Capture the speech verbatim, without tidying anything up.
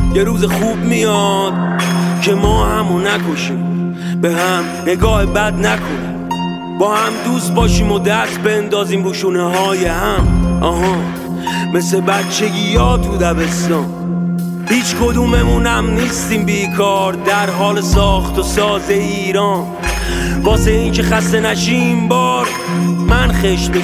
یه روز خوب میاد که ما همو نکشیم، به هم نگاه بد نکنیم، با هم دوست باشیم و دست بندازیم رو شونه های هم. آها مثل بچگی ها تو دبستان، هیچ کدوممونم نیستیم بیکار در حال ساخت و ساز ایران. واسه این که خسته نشیم بار من خشت